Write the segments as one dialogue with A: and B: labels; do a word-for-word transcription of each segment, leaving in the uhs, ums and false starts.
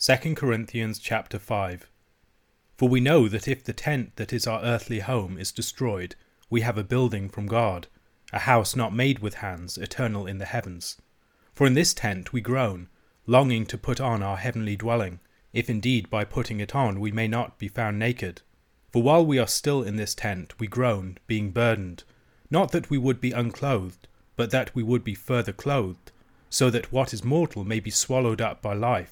A: Second Corinthians chapter five. For we know that if the tent that is our earthly home is destroyed, we have a building from God, a house not made with hands, eternal in the heavens. For in this tent we groan, longing to put on our heavenly dwelling, if indeed by putting it on we may not be found naked. For while we are still in this tent we groan, being burdened, not that we would be unclothed, but that we would be further clothed, so that what is mortal may be swallowed up by life.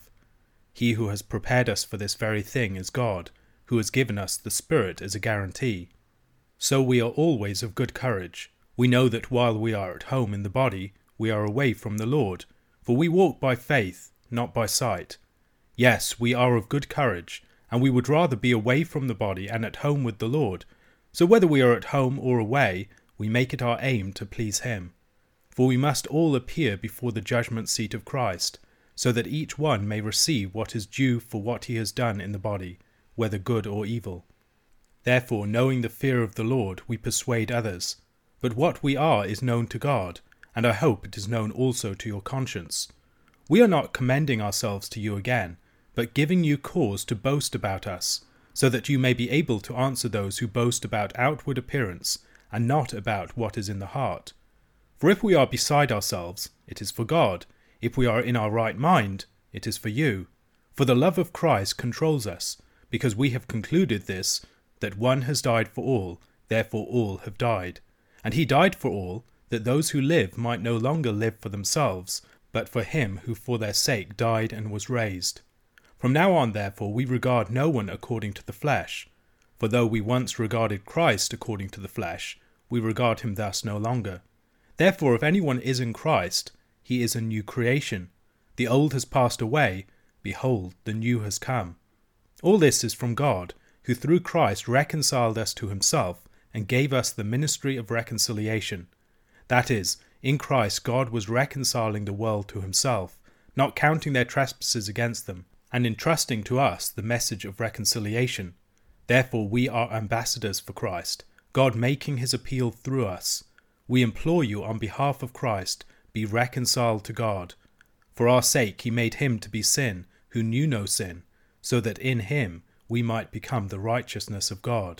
A: He who has prepared us for this very thing is God, who has given us the Spirit as a guarantee. So we are always of good courage. We know that while we are at home in the body, we are away from the Lord, for we walk by faith, not by sight. Yes, we are of good courage, and we would rather be away from the body and at home with the Lord. So whether we are at home or away, we make it our aim to please him. For we must all appear before the judgment seat of Christ, so that each one may receive what is due for what he has done in the body, whether good or evil. Therefore, knowing the fear of the Lord, we persuade others. But what we are is known to God, and I hope it is known also to your conscience. We are not commending ourselves to you again, but giving you cause to boast about us, so that you may be able to answer those who boast about outward appearance, and not about what is in the heart. For if we are beside ourselves, it is for God. If we are in our right mind, it is for you. For the love of Christ controls us, because we have concluded this, that one has died for all, therefore all have died. And he died for all, that those who live might no longer live for themselves, but for him who for their sake died and was raised. From now on, therefore, we regard no one according to the flesh. For though we once regarded Christ according to the flesh, we regard him thus no longer. Therefore, if anyone is in Christ, he is a new creation. The old has passed away, behold, the new has come. All this is from God, who through Christ reconciled us to himself, and gave us the ministry of reconciliation. That is, in Christ God was reconciling the world to himself, not counting their trespasses against them, and entrusting to us the message of reconciliation. Therefore we are ambassadors for Christ, God making his appeal through us. We implore you on behalf of Christ, be reconciled to God. For our sake he made him to be sin, who knew no sin, so that in him we might become the righteousness of God.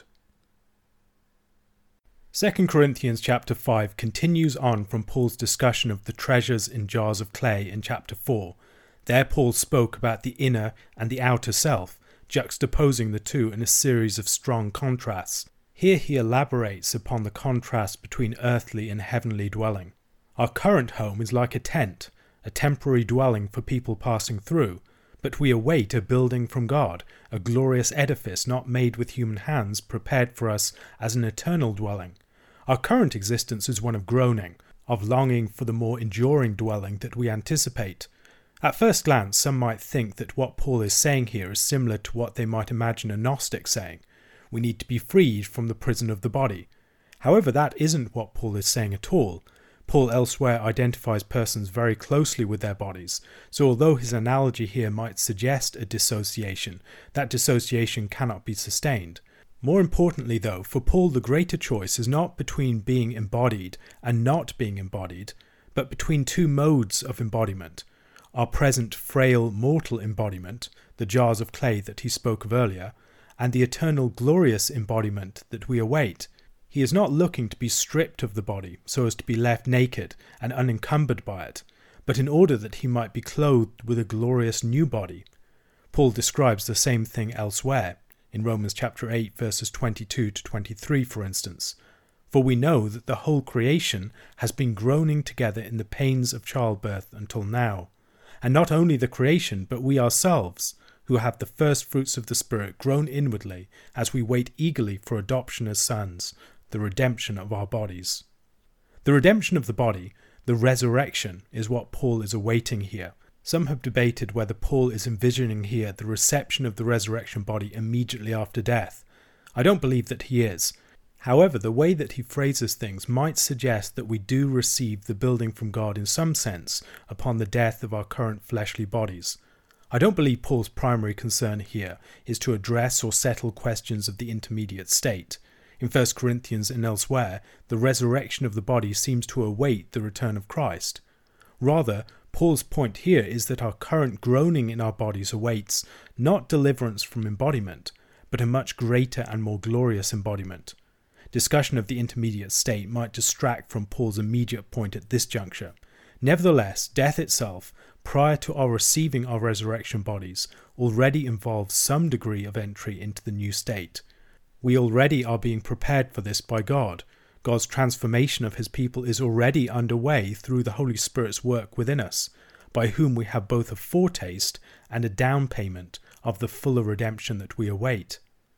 A: Second Corinthians chapter five continues on from Paul's discussion of the treasures in jars of clay in chapter four. There Paul spoke about the inner and the outer self, juxtaposing the two in a series of strong contrasts. Here he elaborates upon the contrast between earthly and heavenly dwelling. Our current home is like a tent, a temporary dwelling for people passing through, but we await a building from God, a glorious edifice not made with human hands, prepared for us as an eternal dwelling. Our current existence is one of groaning, of longing for the more enduring dwelling that we anticipate. At first glance, some might think that what Paul is saying here is similar to what they might imagine a Gnostic saying. We need to be freed from the prison of the body. However, that isn't what Paul is saying at all. Paul elsewhere identifies persons very closely with their bodies, so although his analogy here might suggest a dissociation, that dissociation cannot be sustained. More importantly though, for Paul the greater choice is not between being embodied and not being embodied, but between two modes of embodiment. Our present frail mortal embodiment, the jars of clay that he spoke of earlier, and the eternal glorious embodiment that we await. He is not looking to be stripped of the body so as to be left naked and unencumbered by it, but in order that he might be clothed with a glorious new body. Paul describes the same thing elsewhere, in Romans chapter eight verses twenty-two to twenty-three for instance. For we know that the whole creation has been groaning together in the pains of childbirth until now. And not only the creation, but we ourselves, who have the first fruits of the Spirit, groan inwardly as we wait eagerly for adoption as sons, the redemption of our bodies. The redemption of the body, the resurrection, is what Paul is awaiting here. Some have debated whether Paul is envisioning here the reception of the resurrection body immediately after death. I don't believe that he is. However, the way that he phrases things might suggest that we do receive the building from God in some sense upon the death of our current fleshly bodies. I don't believe Paul's primary concern here is to address or settle questions of the intermediate state. In First Corinthians and elsewhere, the resurrection of the body seems to await the return of Christ. Rather, Paul's point here is that our current groaning in our bodies awaits not deliverance from embodiment, but a much greater and more glorious embodiment. Discussion of the intermediate state might distract from Paul's immediate point at this juncture. Nevertheless, death itself, prior to our receiving our resurrection bodies, already involves some degree of entry into the new state. We already are being prepared for this by God. God's transformation of his people is already underway through the Holy Spirit's work within us, by whom we have both a foretaste and a down payment of the fuller redemption that we await.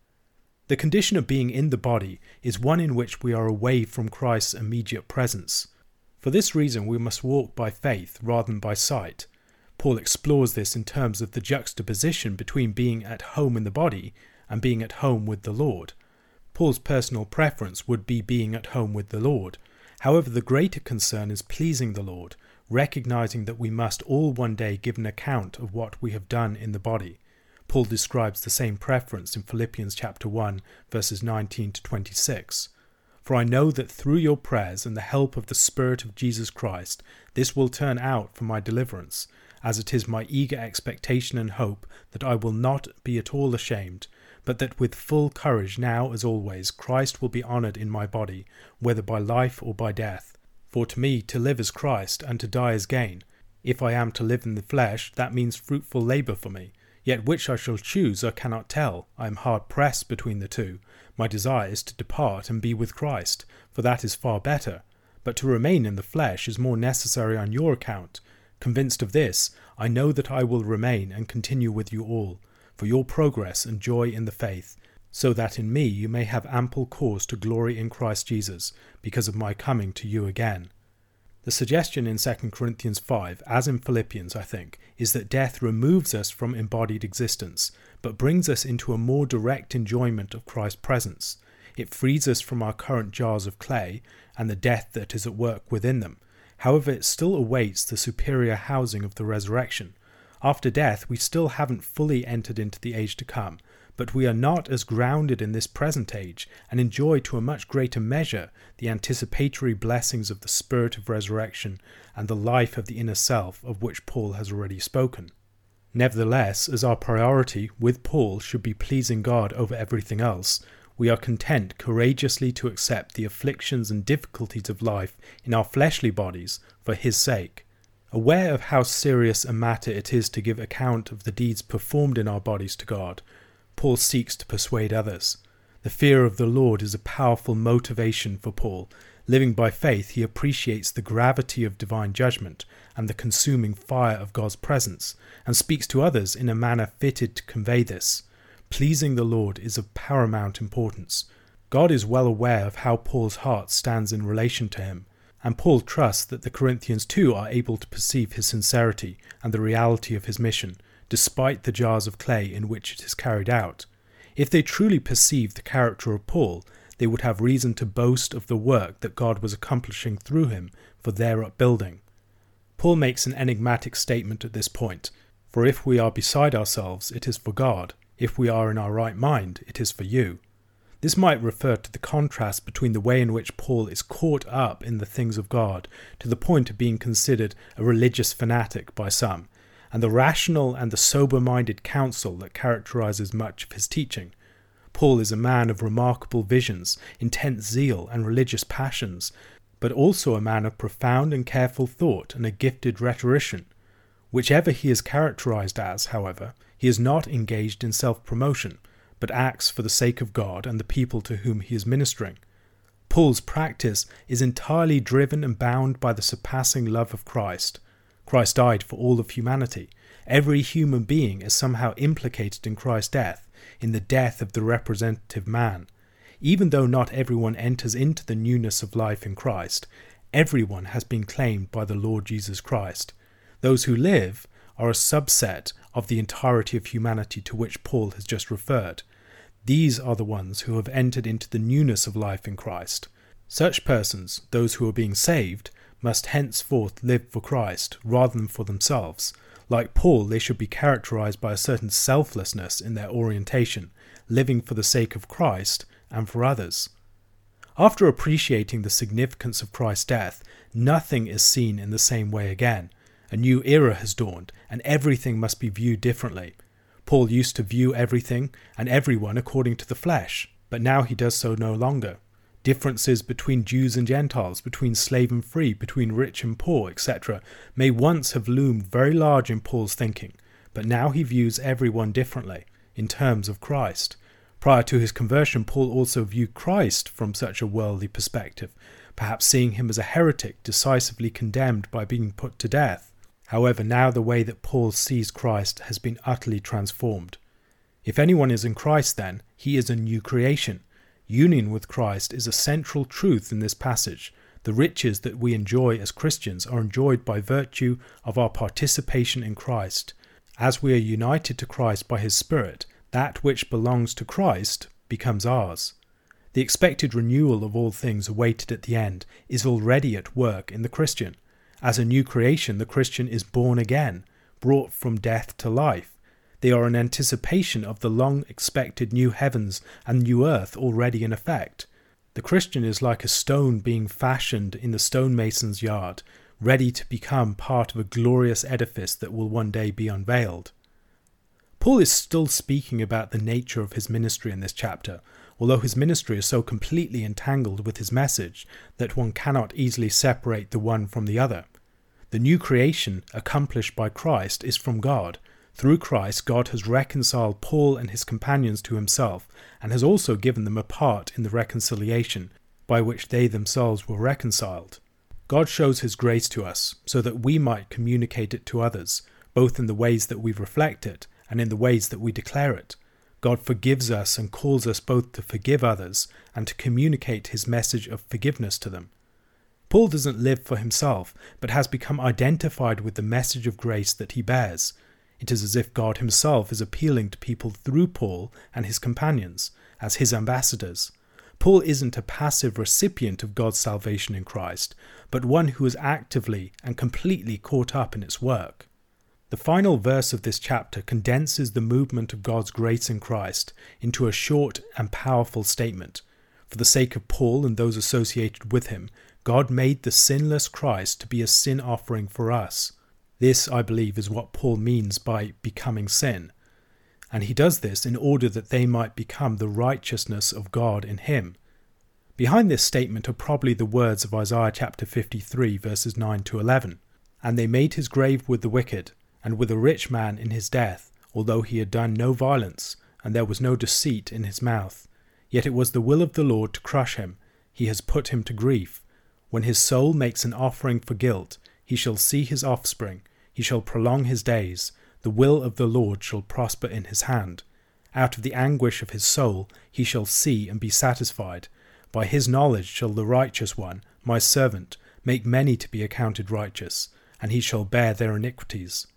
A: The condition of being in the body is one in which we are away from Christ's immediate presence. For this reason we must walk by faith rather than by sight. Paul explores this in terms of the juxtaposition between being at home in the body and being at home with the Lord. Paul's personal preference would be being at home with the Lord. However, the greater concern is pleasing the Lord, recognizing that we must all one day give an account of what we have done in the body. Paul describes the same preference in Philippians chapter one, verses nineteen to twenty-six. For I know that through your prayers and the help of the Spirit of Jesus Christ, this will turn out for my deliverance, as it is my eager expectation and hope that I will not be at all ashamed, but that with full courage now as always Christ will be honoured in my body, whether by life or by death. For to me to live is Christ, and to die is gain. If I am to live in the flesh, that means fruitful labour for me. Yet which I shall choose I cannot tell. I am hard pressed between the two. My desire is to depart and be with Christ, for that is far better. But to remain in the flesh is more necessary on your account. Convinced of this, I know that I will remain and continue with you all, for your progress and joy in the faith, so that in me you may have ample cause to glory in Christ Jesus, because of my coming to you again. The suggestion in Second Corinthians five, as in Philippians, I think, is that death removes us from embodied existence, but brings us into a more direct enjoyment of Christ's presence. It frees us from our current jars of clay and the death that is at work within them. However, it still awaits the superior housing of the resurrection. After death, we still haven't fully entered into the age to come, but we are not as grounded in this present age and enjoy to a much greater measure the anticipatory blessings of the spirit of resurrection and the life of the inner self of which Paul has already spoken. Nevertheless, as our priority with Paul should be pleasing God over everything else, we are content courageously to accept the afflictions and difficulties of life in our fleshly bodies for his sake. Aware of how serious a matter it is to give account of the deeds performed in our bodies to God, Paul seeks to persuade others. The fear of the Lord is a powerful motivation for Paul. Living by faith, he appreciates the gravity of divine judgment and the consuming fire of God's presence, and speaks to others in a manner fitted to convey this. Pleasing the Lord is of paramount importance. God is well aware of how Paul's heart stands in relation to him, and Paul trusts that the Corinthians too are able to perceive his sincerity and the reality of his mission, despite the jars of clay in which it is carried out. If they truly perceived the character of Paul, they would have reason to boast of the work that God was accomplishing through him for their upbuilding. Paul makes an enigmatic statement at this point, for if we are beside ourselves, it is for God. If we are in our right mind, it is for you. This might refer to the contrast between the way in which Paul is caught up in the things of God to the point of being considered a religious fanatic by some, and the rational and the sober-minded counsel that characterizes much of his teaching. Paul is a man of remarkable visions, intense zeal, and religious passions, but also a man of profound and careful thought and a gifted rhetorician. Whichever he is characterized as, however, he is not engaged in self-promotion, but acts for the sake of God and the people to whom he is ministering. Paul's practice is entirely driven and bound by the surpassing love of Christ. Christ died for all of humanity. Every human being is somehow implicated in Christ's death, in the death of the representative man. Even though not everyone enters into the newness of life in Christ, everyone has been claimed by the Lord Jesus Christ. Those who live are a subset of the entirety of humanity to which Paul has just referred. These are the ones who have entered into the newness of life in Christ. Such persons, those who are being saved, must henceforth live for Christ rather than for themselves. Like Paul, they should be characterized by a certain selflessness in their orientation, living for the sake of Christ and for others. After appreciating the significance of Christ's death, nothing is seen in the same way again. A new era has dawned, and everything must be viewed differently. Paul used to view everything and everyone according to the flesh, but now he does so no longer. Differences between Jews and Gentiles, between slave and free, between rich and poor, et cetera, may once have loomed very large in Paul's thinking, but now he views everyone differently, in terms of Christ. Prior to his conversion, Paul also viewed Christ from such a worldly perspective, perhaps seeing him as a heretic decisively condemned by being put to death. However, now the way that Paul sees Christ has been utterly transformed. If anyone is in Christ, then, he is a new creation. Union with Christ is a central truth in this passage. The riches that we enjoy as Christians are enjoyed by virtue of our participation in Christ. As we are united to Christ by his Spirit, that which belongs to Christ becomes ours. The expected renewal of all things awaited at the end is already at work in the Christian. As a new creation, the Christian is born again, brought from death to life. They are an anticipation of the long-expected new heavens and new earth already in effect. The Christian is like a stone being fashioned in the stonemason's yard, ready to become part of a glorious edifice that will one day be unveiled. Paul is still speaking about the nature of his ministry in this chapter, although his ministry is so completely entangled with his message that one cannot easily separate the one from the other. The new creation accomplished by Christ is from God. Through Christ, God has reconciled Paul and his companions to himself, and has also given them a part in the reconciliation, by which they themselves were reconciled. God shows his grace to us, so that we might communicate it to others, both in the ways that we reflect it, and in the ways that we declare it. God forgives us and calls us both to forgive others, and to communicate his message of forgiveness to them. Paul doesn't live for himself, but has become identified with the message of grace that he bears. It is as if God himself is appealing to people through Paul and his companions, as his ambassadors. Paul isn't a passive recipient of God's salvation in Christ, but one who is actively and completely caught up in its work. The final verse of this chapter condenses the movement of God's grace in Christ into a short and powerful statement. For the sake of Paul and those associated with him, God made the sinless Christ to be a sin offering for us. This, I believe, is what Paul means by becoming sin. And he does this in order that they might become the righteousness of God in him. Behind this statement are probably the words of Isaiah chapter fifty-three, verses nine to eleven. And they made his grave with the wicked, and with a rich man in his death, although he had done no violence, and there was no deceit in his mouth. Yet it was the will of the Lord to crush him. He has put him to grief. When his soul makes an offering for guilt, he shall see his offspring, he shall prolong his days, the will of the Lord shall prosper in his hand. Out of the anguish of his soul he shall see and be satisfied. By his knowledge shall the righteous one, my servant, make many to be accounted righteous, and he shall bear their iniquities.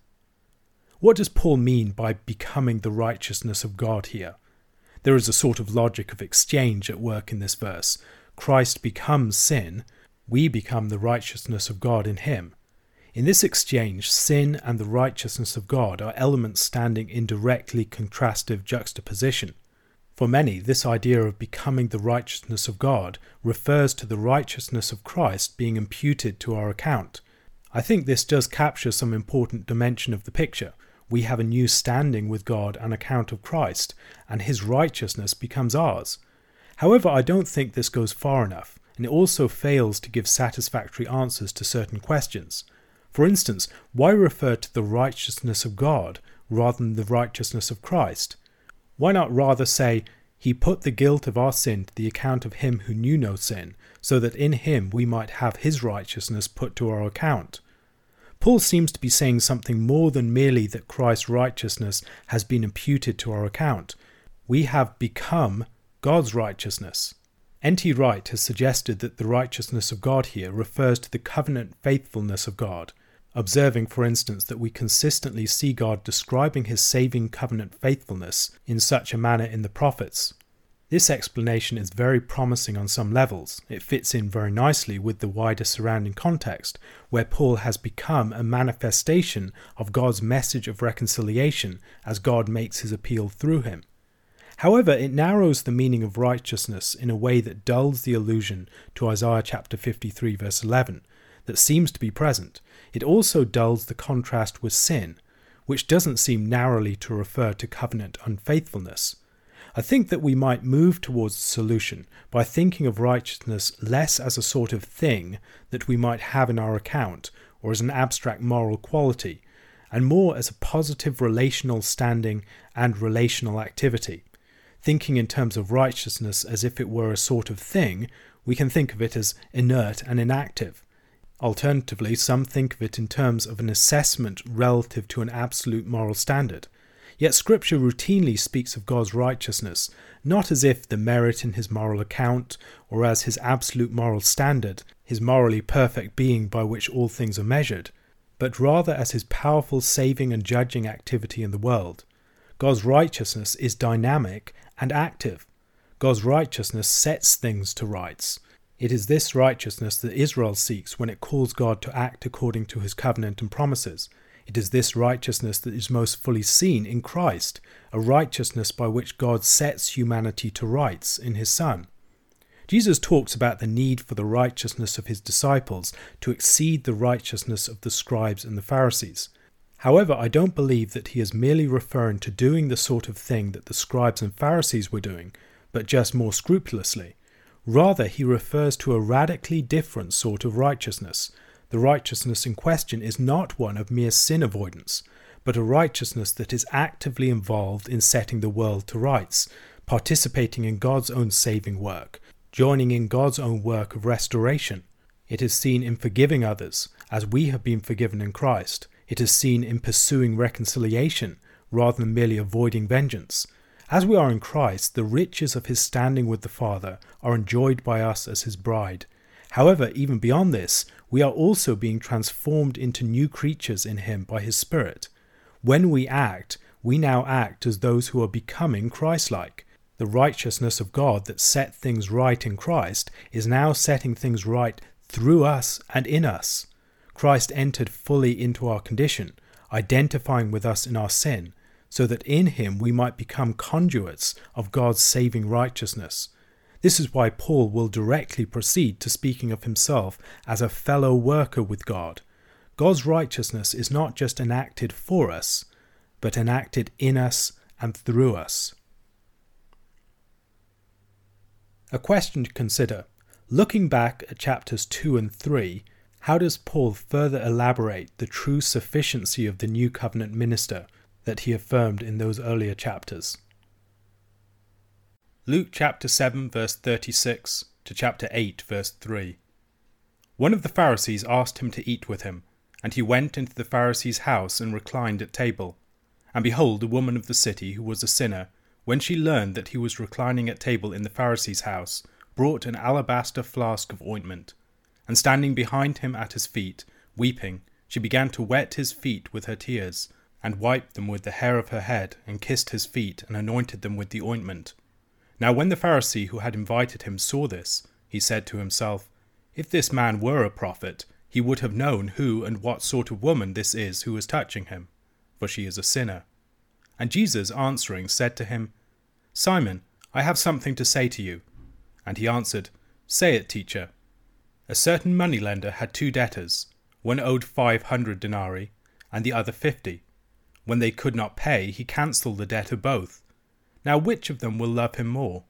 A: What does Paul mean by becoming the righteousness of God here? There is a sort of logic of exchange at work in this verse. Christ becomes sin, we become the righteousness of God in him. In this exchange, sin and the righteousness of God are elements standing in directly contrastive juxtaposition. For many, this idea of becoming the righteousness of God refers to the righteousness of Christ being imputed to our account. I think this does capture some important dimension of the picture. We have a new standing with God on account of Christ, and his righteousness becomes ours. However, I don't think this goes far enough, and it also fails to give satisfactory answers to certain questions. For instance, why refer to the righteousness of God rather than the righteousness of Christ? Why not rather say, he put the guilt of our sin to the account of him who knew no sin, so that in him we might have his righteousness put to our account? Paul seems to be saying something more than merely that Christ's righteousness has been imputed to our account. We have become God's righteousness. N T Wright has suggested that the righteousness of God here refers to the covenant faithfulness of God, observing, for instance, that we consistently see God describing his saving covenant faithfulness in such a manner in the prophets. This explanation is very promising on some levels. It fits in very nicely with the wider surrounding context, where Paul has become a manifestation of God's message of reconciliation as God makes his appeal through him. However, it narrows the meaning of righteousness in a way that dulls the allusion to Isaiah chapter fifty-three verse eleven, that seems to be present, it also dulls the contrast with sin, which doesn't seem narrowly to refer to covenant unfaithfulness. I think that we might move towards the solution by thinking of righteousness less as a sort of thing that we might have in our account or as an abstract moral quality, and more as a positive relational standing and relational activity. Thinking in terms of righteousness as if it were a sort of thing, we can think of it as inert and inactive. Alternatively, some think of it in terms of an assessment relative to an absolute moral standard. Yet Scripture routinely speaks of God's righteousness, not as if the merit in his moral account, or as his absolute moral standard, his morally perfect being by which all things are measured, but rather as his powerful saving and judging activity in the world. God's righteousness is dynamic and active. God's righteousness sets things to rights. It is this righteousness that Israel seeks when it calls God to act according to his covenant and promises. It is this righteousness that is most fully seen in Christ, a righteousness by which God sets humanity to rights in his Son. Jesus talks about the need for the righteousness of his disciples to exceed the righteousness of the scribes and the Pharisees. However, I don't believe that he is merely referring to doing the sort of thing that the scribes and Pharisees were doing, but just more scrupulously. Rather, he refers to a radically different sort of righteousness. The righteousness in question is not one of mere sin avoidance, but a righteousness that is actively involved in setting the world to rights, participating in God's own saving work, joining in God's own work of restoration. It is seen in forgiving others, as we have been forgiven in Christ. It is seen in pursuing reconciliation, rather than merely avoiding vengeance. As we are in Christ, the riches of his standing with the Father are enjoyed by us as his bride. However, even beyond this, we are also being transformed into new creatures in him by his Spirit. When we act, we now act as those who are becoming Christ-like. The righteousness of God that set things right in Christ is now setting things right through us and in us. Christ entered fully into our condition, identifying with us in our sin, so that in him we might become conduits of God's saving righteousness. This is why Paul will directly proceed to speaking of himself as a fellow worker with God. God's righteousness is not just enacted for us, but enacted in us and through us. A question to consider. Looking back at chapters two and three, how does Paul further elaborate the true sufficiency of the new covenant minister that he affirmed in those earlier chapters? Luke chapter seven verse thirty-six to chapter eight verse three. One of the Pharisees asked him to eat with him, and he went into the Pharisee's house and reclined at table. And behold, a woman of the city, who was a sinner, when she learned that he was reclining at table in the Pharisee's house, brought an alabaster flask of ointment, and standing behind him at his feet, weeping, she began to wet his feet with her tears, and wiped them with the hair of her head, and kissed his feet, and anointed them with the ointment. Now when the Pharisee who had invited him saw this, he said to himself, If this man were a prophet, he would have known who and what sort of woman this is who is touching him, for she is a sinner. And Jesus answering said to him, Simon, I have something to say to you. And he answered, Say it, teacher. A certain moneylender had two debtors. One owed five hundred denarii, and the other fifty. When they could not pay, he cancelled the debt of both. Now which of them will love him more?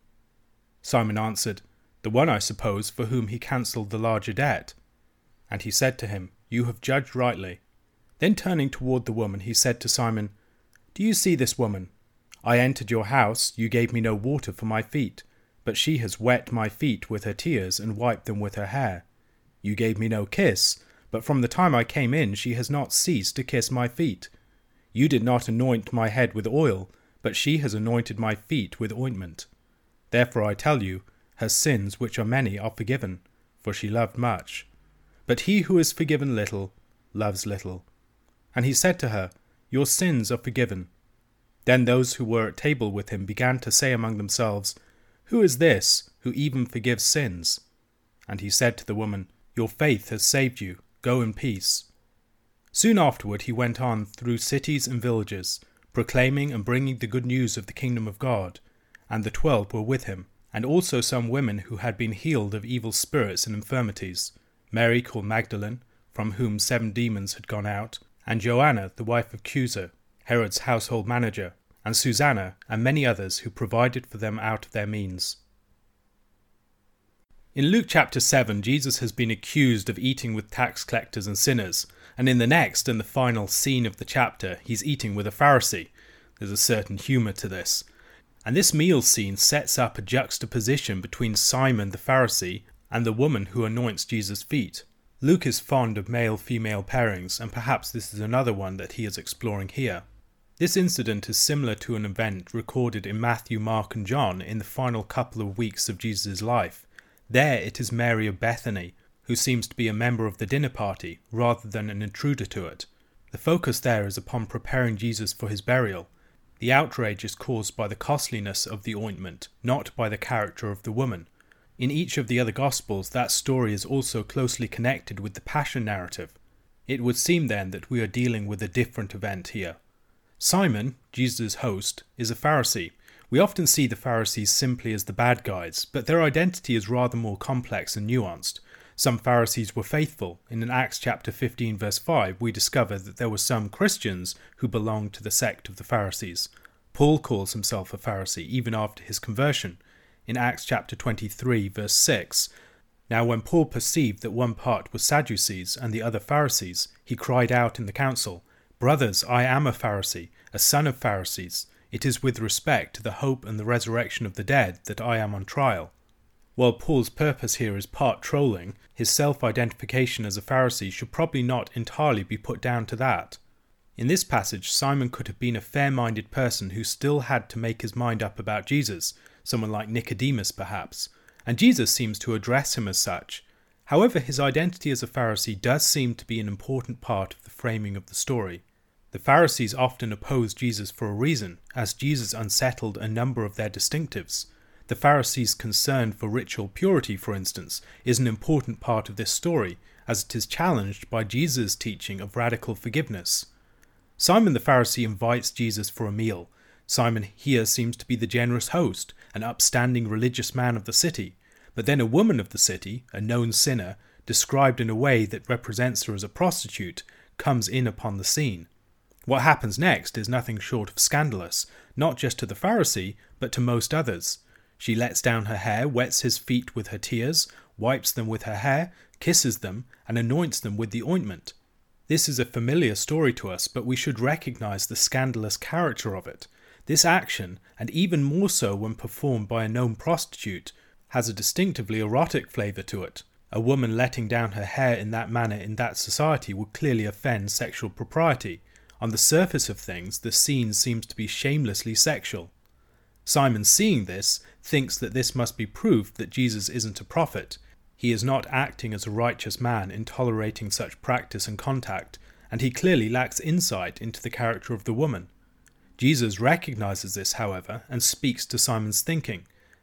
A: Simon answered, The one, I suppose, for whom he cancelled the larger debt. And he said to him, You have judged rightly. Then turning toward the woman, he said to Simon, Do you see this woman? I entered your house, you gave me no water for my feet, but she has wet my feet with her tears and wiped them with her hair. You gave me no kiss, but from the time I came in she has not ceased to kiss my feet. You did not anoint my head with oil, but she has anointed my feet with ointment. Therefore I tell you, her sins, which are many, are forgiven, for she loved much. But he who is forgiven little, loves little. And he said to her, Your sins are forgiven. Then those who were at table with him began to say among themselves, Who is this, who even forgives sins? And he said to the woman, Your faith has saved you, go in peace. Soon afterward he went on through cities and villages, proclaiming and bringing the good news of the kingdom of God. And the twelve were with him, and also some women who had been healed of evil spirits and infirmities, Mary called Magdalene, from whom seven demons had gone out, and Joanna, the wife of Chuza, Herod's household manager, and Susanna, and many others who provided for them out of their means. In Luke chapter seven, Jesus has been accused of eating with tax collectors and sinners, and in the next and the final scene of the chapter, he's eating with a Pharisee. There's a certain humour to this. And this meal scene sets up a juxtaposition between Simon the Pharisee and the woman who anoints Jesus' feet. Luke is fond of male-female pairings, and perhaps this is another one that he is exploring here. This incident is similar to an event recorded in Matthew, Mark and John in the final couple of weeks of Jesus' life. There it is Mary of Bethany, who seems to be a member of the dinner party rather than an intruder to it. The focus there is upon preparing Jesus for his burial. The outrage is caused by the costliness of the ointment, not by the character of the woman. In each of the other Gospels, that story is also closely connected with the Passion narrative. It would seem then that we are dealing with a different event here. Simon, Jesus' host, is a Pharisee. We often see the Pharisees simply as the bad guys, but their identity is rather more complex and nuanced. Some Pharisees were faithful. In Acts chapter fifteen verse five, we discover that there were some Christians who belonged to the sect of the Pharisees. Paul calls himself a Pharisee even after his conversion. In Acts chapter twenty-three verse six, "Now when Paul perceived that one part was Sadducees and the other Pharisees, he cried out in the council, 'Brothers, I am a Pharisee, a son of Pharisees. It is with respect to the hope and the resurrection of the dead that I am on trial.'" While Paul's purpose here is part trolling, his self-identification as a Pharisee should probably not entirely be put down to that. In this passage, Simon could have been a fair-minded person who still had to make his mind up about Jesus, someone like Nicodemus perhaps, and Jesus seems to address him as such. However, his identity as a Pharisee does seem to be an important part of the framing of the story. The Pharisees often opposed Jesus for a reason, as Jesus unsettled a number of their distinctives. The Pharisees' concern for ritual purity, for instance, is an important part of this story, as it is challenged by Jesus' teaching of radical forgiveness. Simon the Pharisee invites Jesus for a meal. Simon here seems to be the generous host, an upstanding religious man of the city, but then a woman of the city, a known sinner, described in a way that represents her as a prostitute, comes in upon the scene. What happens next is nothing short of scandalous, not just to the Pharisee, but to most others. She lets down her hair, wets his feet with her tears, wipes them with her hair, kisses them, and anoints them with the ointment. This is a familiar story to us, but we should recognize the scandalous character of it. This action, and even more so when performed by a known prostitute, has a distinctively erotic flavour to it. A woman letting down her hair in that manner in that society would clearly offend sexual propriety. On the surface of things, the scene seems to be shamelessly sexual. Simon, seeing this, thinks that this must be proof that Jesus isn't a prophet. He is not acting as a righteous man in tolerating such practice and contact, and he clearly lacks insight into the character of the woman. Jesus recognizes this, however, and speaks to Simon's thinking.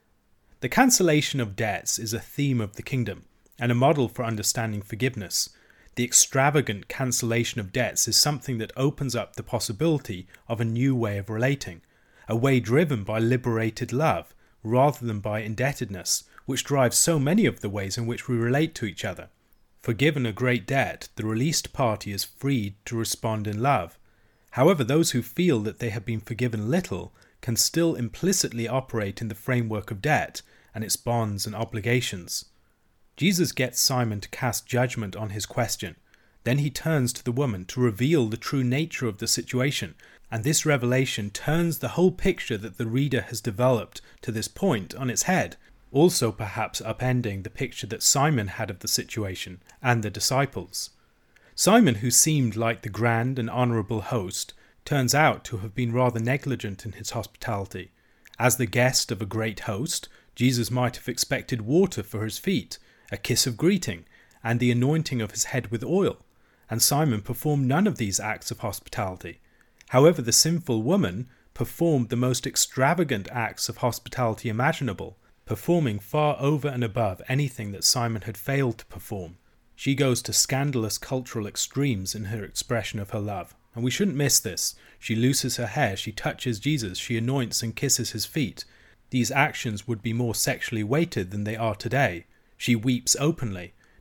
A: The cancellation of debts is a theme of the kingdom, and a model for understanding forgiveness. The extravagant cancellation of debts is something that opens up the possibility of a new way of relating, a way driven by liberated love rather than by indebtedness, which drives so many of the ways in which we relate to each other. Forgiven a great debt, the released party is freed to respond in love. However, those who feel that they have been forgiven little can still implicitly operate in the framework of debt and its bonds and obligations. Jesus gets Simon to cast judgment on his question. Then he turns to the woman to reveal the true nature of the situation, and this revelation turns the whole picture that the reader has developed to this point on its head, also perhaps upending the picture that Simon had of the situation and the disciples. Simon, who seemed like the grand and honourable host, turns out to have been rather negligent in his hospitality. As the guest of a great host, Jesus might have expected water for his feet, a kiss of greeting, and the anointing of his head with oil, and Simon performed none of these acts of hospitality. However, the sinful woman performed the most extravagant acts of hospitality imaginable, performing far over and above anything that Simon had failed to perform. She goes to scandalous cultural extremes in her expression of her love, and we shouldn't miss this. She looses her hair, she touches Jesus, she anoints and kisses his feet. These actions would be more sexually weighted than they are today. She weeps openly.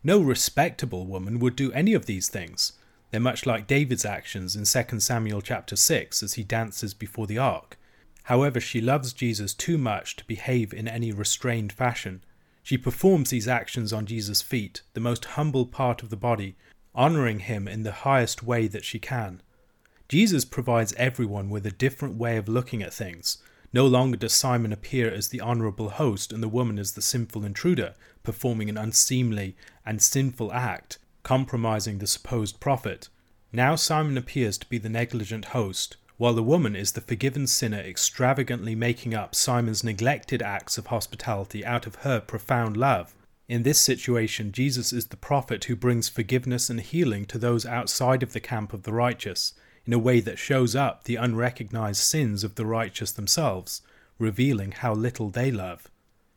A: No respectable woman would do any of these things. They're much like David's actions in Second Samuel chapter six as he dances before the ark. However, she loves Jesus too much to behave in any restrained fashion. She performs these actions on Jesus' feet, the most humble part of the body, honouring him in the highest way that she can. Jesus provides everyone with a different way of looking at things. No longer does Simon appear as the honourable host and the woman as the sinful intruder, performing an unseemly and sinful act, compromising the supposed prophet. Now Simon appears to be the negligent host, while the woman is the forgiven sinner extravagantly making up Simon's neglected acts of hospitality out of her profound love. In this situation, Jesus is the prophet who brings forgiveness and healing to those outside of the camp of the righteous, in a way that shows up the unrecognized sins of the righteous themselves, revealing how little they love.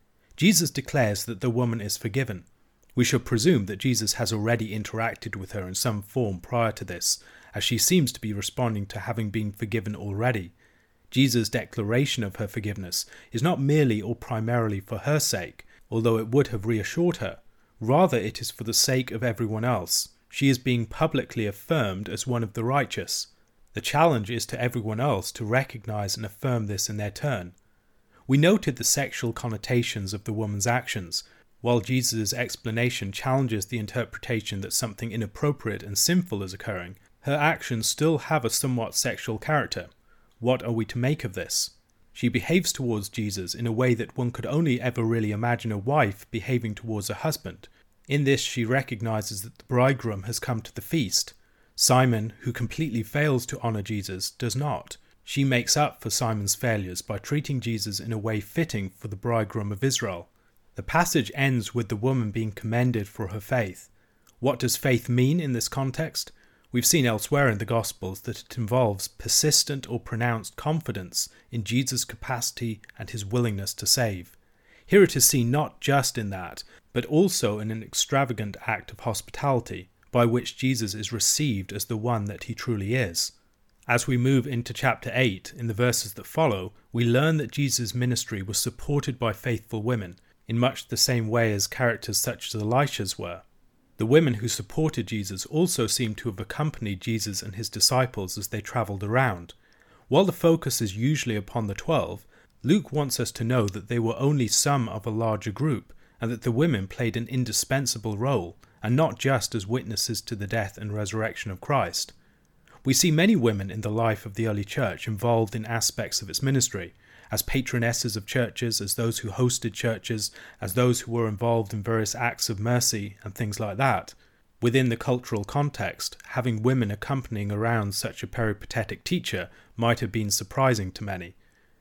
A: Jesus declares that the woman is forgiven. We should presume that Jesus has already interacted with her in some form prior to this, as she seems to be responding to having been forgiven already. Jesus' declaration of her forgiveness is not merely or primarily for her sake, although it would have reassured her. Rather, it is for the sake of everyone else. She is being publicly affirmed as one of the righteous. The challenge is to everyone else to recognize and affirm this in their turn. We noted the sexual connotations of the woman's actions, while Jesus' explanation challenges the interpretation that something inappropriate and sinful is occurring. Her actions still have a somewhat sexual character. What are we to make of this? She behaves towards Jesus in a way that one could only ever really imagine a wife behaving towards a husband. In this, she recognizes that the bridegroom has come to the feast. Simon, who completely fails to honor Jesus, does not. She makes up for Simon's failures by treating Jesus in a way fitting for the bridegroom of Israel. The passage ends with the woman being commended for her faith. What does faith mean in this context? We've seen elsewhere in the Gospels that it involves persistent or pronounced confidence in Jesus' capacity and his willingness to save. Here it is seen not just in that, but also in an extravagant act of hospitality, by which Jesus is received as the one that he truly is. As we move into chapter eight, in the verses that follow, we learn that Jesus' ministry was supported by faithful women, in much the same way as characters such as Elisha's were. The women who supported Jesus also seem to have accompanied Jesus and his disciples as they travelled around. While the focus is usually upon the twelve, Luke wants us to know that they were only some of a larger group, and that the women played an indispensable role, and not just as witnesses to the death and resurrection of Christ. We see many women in the life of the early church involved in aspects of its ministry, as patronesses of churches, as those who hosted churches, as those who were involved in various acts of mercy and things like that. Within the cultural context, having women accompanying around such a peripatetic teacher might have been surprising to many.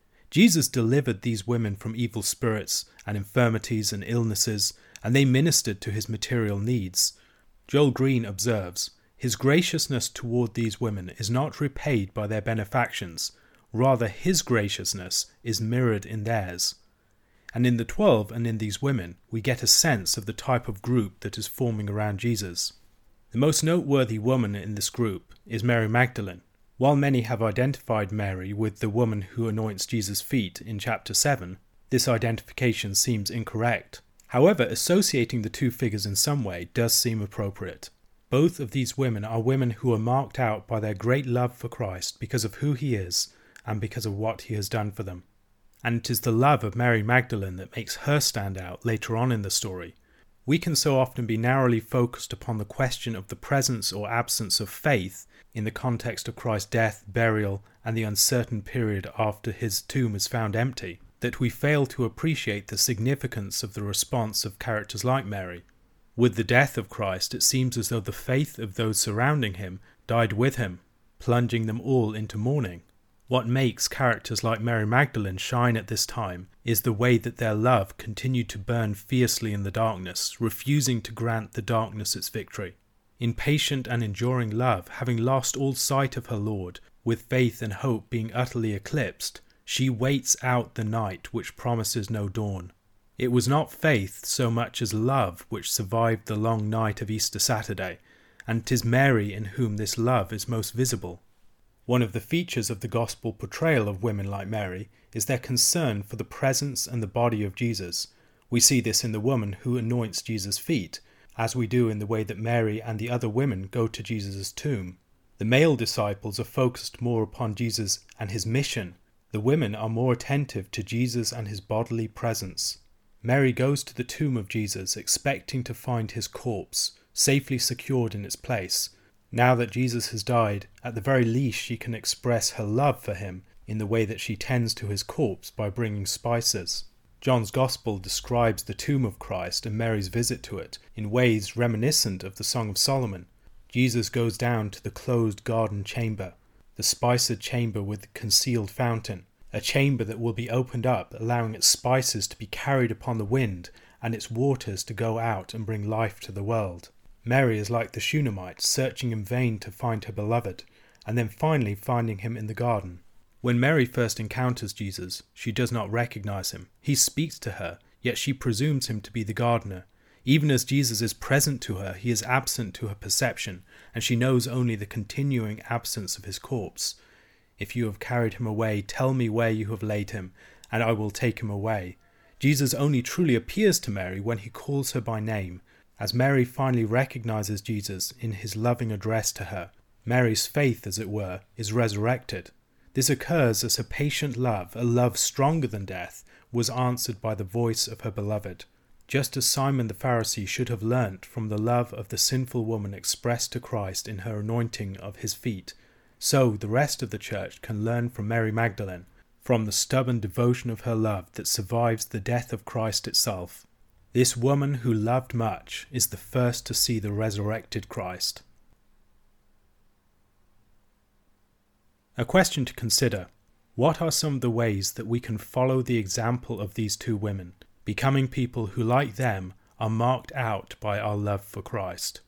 A: Jesus delivered these women from evil spirits and infirmities and illnesses, and they ministered to his material needs. Joel Green observes, "His graciousness toward these women is not repaid by their benefactions, rather his graciousness is mirrored in theirs." And in the twelve and in these women, we get a sense of the type of group that is forming around Jesus. The most noteworthy woman in this group is Mary Magdalene. While many have identified Mary with the woman who anoints Jesus' feet in chapter seven, this identification seems incorrect. However, associating the two figures in some way does seem appropriate. Both of these women are women who are marked out by their great love for Christ because of who he is and because of what he has done for them. And it is the love of Mary Magdalene that makes her stand out later on in the story. We can so often be narrowly focused upon the question of the presence or absence of faith in the context of Christ's death, burial, and the uncertain period after his tomb is found empty, that we fail to appreciate the significance of the response of characters like Mary. With the death of Christ, it seems as though the faith of those surrounding him died with him, plunging them all into mourning. What makes characters like Mary Magdalene shine at this time is the way that their love continued to burn fiercely in the darkness, refusing to grant the darkness its victory. In patient and enduring love, having lost all sight of her Lord, with faith and hope being utterly eclipsed, she waits out the night which promises no dawn. It was not faith so much as love which survived the long night of Easter Saturday, and 'tis Mary in whom this love is most visible. One of the features of the gospel portrayal of women like Mary is their concern for the presence and the body of Jesus. We see this in the woman who anoints Jesus' feet, as we do in the way that Mary and the other women go to Jesus' tomb. The male disciples are focused more upon Jesus and his mission. The women are more attentive to Jesus and his bodily presence. Mary goes to the tomb of Jesus expecting to find his corpse safely secured in its place. Now that Jesus has died, at the very least she can express her love for him in the way that she tends to his corpse by bringing spices. John's Gospel describes the tomb of Christ and Mary's visit to it in ways reminiscent of the Song of Solomon. Jesus goes down to the closed garden chamber, the spiced chamber with the concealed fountain, a chamber that will be opened up, allowing its spices to be carried upon the wind and its waters to go out and bring life to the world. Mary is like the Shunammite, searching in vain to find her beloved, and then finally finding him in the garden. When Mary first encounters Jesus, she does not recognize him. He speaks to her, yet she presumes him to be the gardener. Even as Jesus is present to her, he is absent to her perception, and she knows only the continuing absence of his corpse. If you have carried him away, tell me where you have laid him, and I will take him away. Jesus only truly appears to Mary when he calls her by name. As Mary finally recognizes Jesus in his loving address to her, Mary's faith, as it were, is resurrected. This occurs as her patient love, a love stronger than death, was answered by the voice of her beloved. Just as Simon the Pharisee should have learnt from the love of the sinful woman expressed to Christ in her anointing of his feet, so the rest of the church can learn from Mary Magdalene, from the stubborn devotion of her love that survives the death of Christ itself. This woman who loved much is the first to see the resurrected Christ. A question to consider: what are some of the ways that we can follow the example of these two women, becoming people who, like them, are marked out by our love for Christ?